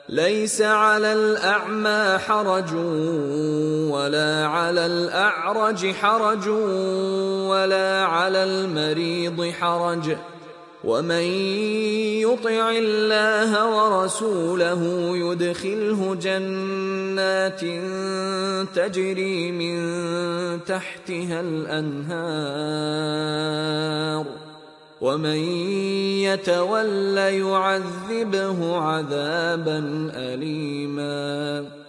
ليس على الأعمى حرج ولا على الأعرج حرج ولا على المريض حرج، ومن يطع الله ورسوله يدخله جنات تجري من تحتها الأنهار، ومن يتول يعذبه عذابا أليما.